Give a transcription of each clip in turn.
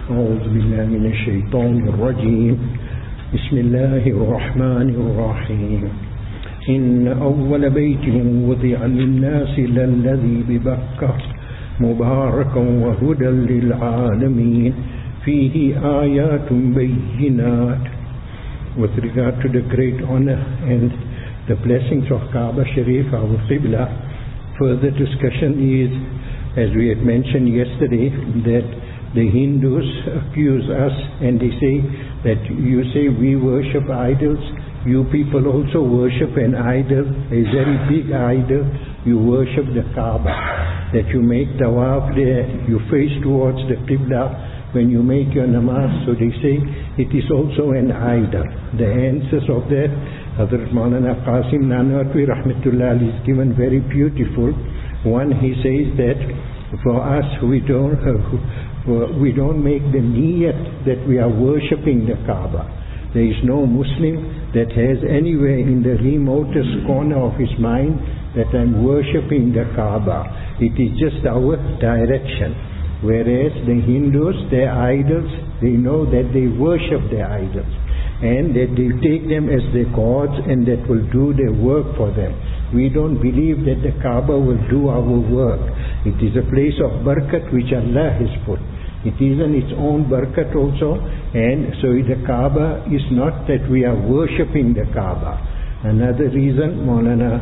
أعوذ بالله من الشيطان الرجيم بسم الله الرحمن الرحيم إن أول بيت وضع للناس للذي ببكة مباركا وهدى للعالمين فيه آيات بينات. With regard to the great honor and the blessings of Kaaba Sharif, our Qibla, further discussion is, as we had mentioned yesterday, that the Hindus accuse us and they say that you say we worship idols, you people also worship an idol, a very big idol, you worship the Kaaba, that you make tawaf there, you face towards the Qibla when you make your namaz, so they say it is also an idol. The answers of that, Hazrat Maulana Qasim Nanotwi Rahmatullah is given very beautiful. One, he says that for us we don't make the niyat that we are worshipping the Kaaba. There is no Muslim that has anywhere in the remotest corner of his mind that I'm worshipping the Kaaba. It is just our direction. Whereas the Hindus, their idols, they know that they worship their idols and that they take them as their gods and that will do their work for them. We don't believe that the Kaaba will do our work. It is a place of barakat which Allah has put. It is in its own barakat also, and so the Kaaba is not that we are worshipping the Kaaba. Another reason Maulana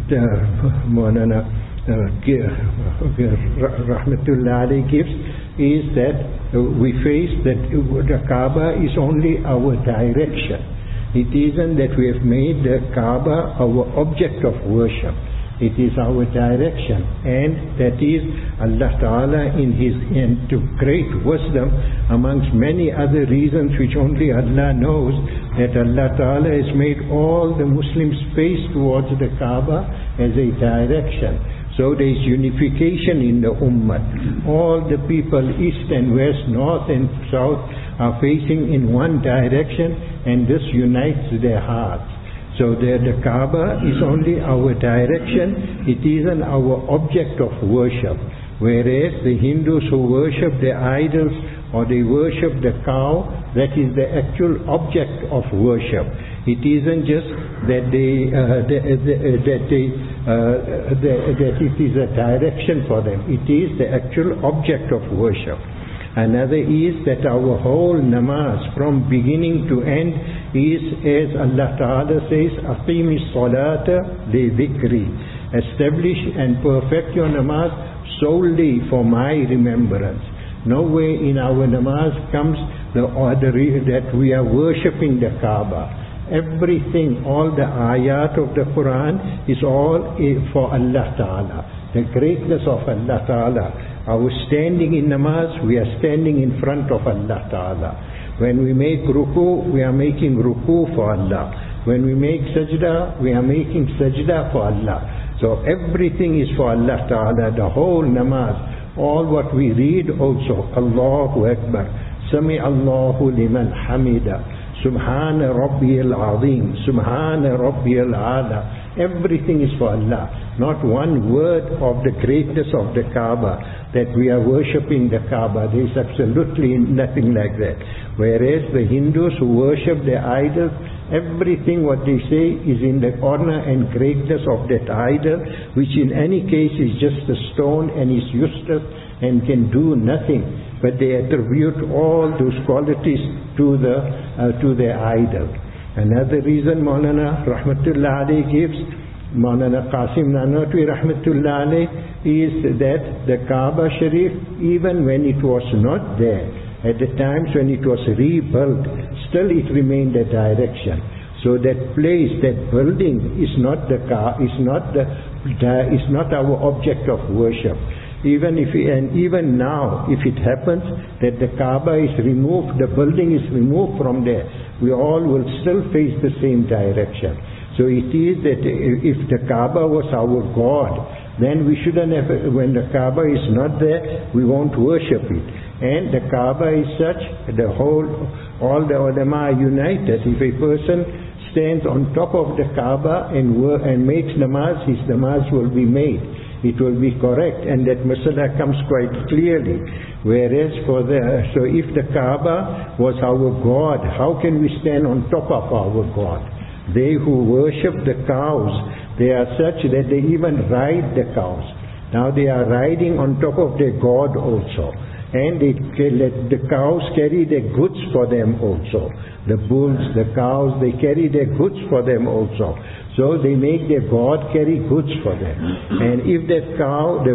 Rahmatullah Ali gives is that we face that the Kaaba is only our direction. It isn't that we have made the Kaaba our object of worship. It is our direction, and that is Allah Ta'ala in His great wisdom, amongst many other reasons which only Allah knows, that Allah Ta'ala has made all the Muslims face towards the Kaaba as a direction. So there is unification in the Ummah. All the people, east and west, north and south, are facing in one direction, and this unites their hearts. So the Kaaba is only our direction, it isn't our object of worship. Whereas the Hindus who worship their idols or they worship the cow, that is the actual object of worship. It isn't just that that it is a direction for them. It is the actual object of worship. Another is that our whole namaz from beginning to end is, as Allah Ta'ala says, Aqimis salata li dhikri. Establish and perfect your namaz solely for my remembrance. Nowhere in our namaz comes the order that we are worshipping the Kaaba. Everything, all the ayat of the Quran is all for Allah Ta'ala. The greatness of Allah Ta'ala. Our standing in namaz, we are standing in front of Allah Ta'ala. When we make ruku, we are making ruku for Allah. When we make sajda, we are making sajda for Allah. So everything is for Allah Ta'ala, the whole namaz. All what we read also, Allahu Akbar, Sami Allahu liman hamida, Subhana Rabbiyal Azim, Subhana Rabbiyal Ala. Everything is for Allah. Not one word of the greatness of the Kaaba, that we are worshipping the Kaaba. There is absolutely nothing like that. Whereas the Hindus who worship their idols, everything what they say is in the honor and greatness of that idol, which in any case is just a stone and is useless and can do nothing. But they attribute all those qualities to their idol. Another reason Maulana Rahmatullah Ali gives, Maulana Qasim Nanotwi Rahmatullah Ali, is that the Kaaba Sharif, even when it was not there, at the times when it was rebuilt, still it remained a direction. So that place, that building is not our object of worship. Even now, if it happens that the Kaaba is removed, the building is removed from there, we all will still face the same direction. So it is that if the Kaaba was our God, then we shouldn't have, when the Kaaba is not there, we won't worship it. And the Kaaba is such, all the ulama are united. If a person stands on top of the Kaaba and makes namaz, his namaz will be made. it will be correct, and that masala comes quite clearly. Whereas so if the Kaaba was our God, how can we stand on top of our God? They who worship the cows, they are such that they even ride the cows. Now they are riding on top of their God also. And they let the cows carry their goods for them also. The bulls, the cows, they carry their goods for them also. So they make their God carry goods for them. And if that cow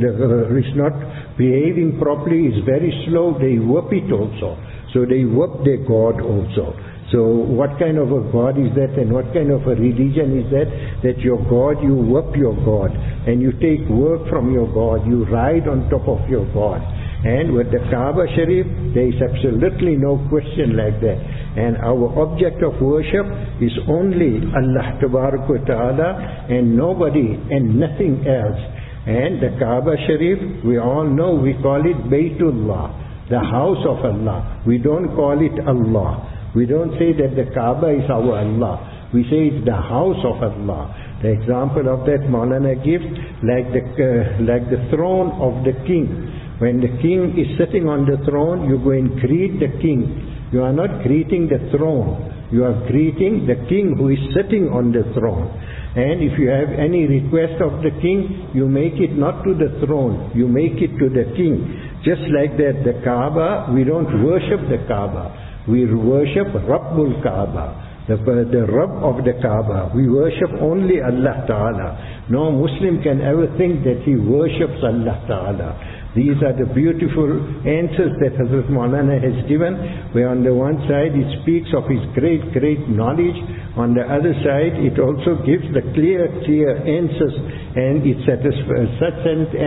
is not behaving properly, is very slow, they whip it also. So they whip their God also. So what kind of a God is that, and what kind of a religion is that? That your God, you whip your God, and you take work from your God, you ride on top of your God. And with the Kaaba Sharif, there is absolutely no question like that. And our object of worship is only Allah Ta'ala, and nobody and nothing else. And the Kaaba Sharif, we all know, we call it Baytullah, the house of Allah. We don't call it Allah. We don't say that the Kaaba is our Allah. We say it's the house of Allah. The example of that Maulana gives, like the throne of the king. When the king is sitting on the throne, you go and greet the king. You are not greeting the throne. You are greeting the king who is sitting on the throne. And if you have any request of the king, you make it not to the throne, you make it to the king. Just like that, the Kaaba, we don't worship the Kaaba. We worship Rabbul Kaaba, the Rabb of the Kaaba. We worship only Allah Ta'ala. No Muslim can ever think that he worships Allah Ta'ala. These are the beautiful answers that Hazrat Maulana has given, where on the one side it speaks of his great knowledge, on the other side it also gives the clear answers, and it satisfies such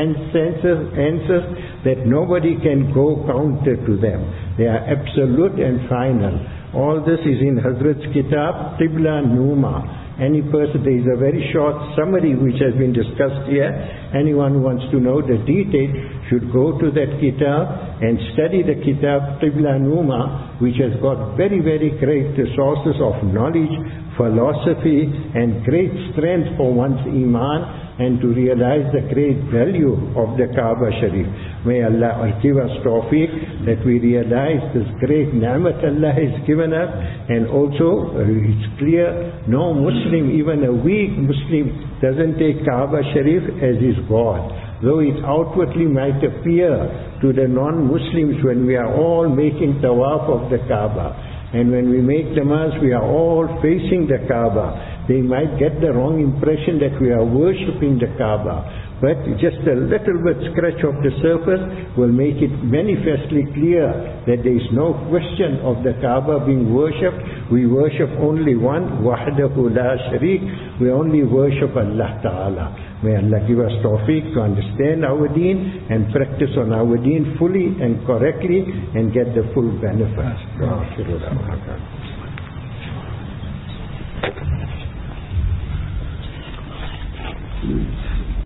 answers that nobody can go counter to them. They are absolute and final. All this is in Hazrat's Kitab, Qibla Numa. Any person, there is a very short summary which has been discussed here. Anyone who wants to know the detail should go to that kitab and study the kitab Qibla Numa, which has got very great sources of knowledge, philosophy, and great strength for one's iman, and to realize the great value of the Kaaba Sharif. May Allah give us tawfiq that we realize this great ni'mat Allah has given us, and also it's clear no Muslim, even a weak Muslim, doesn't take Kaaba Sharif as his God. Though it outwardly might appear to the non-Muslims when we are all making tawaf of the Kaaba, and when we make namaz we are all facing the Kaaba, they might get the wrong impression that we are worshipping the Kaaba. But just a little bit scratch of the surface will make it manifestly clear that there is no question of the Kaaba being worshipped. We worship only one, wahdahu la sharik. We only worship Allah Ta'ala. May Allah give us tawfiq to understand our deen and practice on our deen fully and correctly and get the full benefits.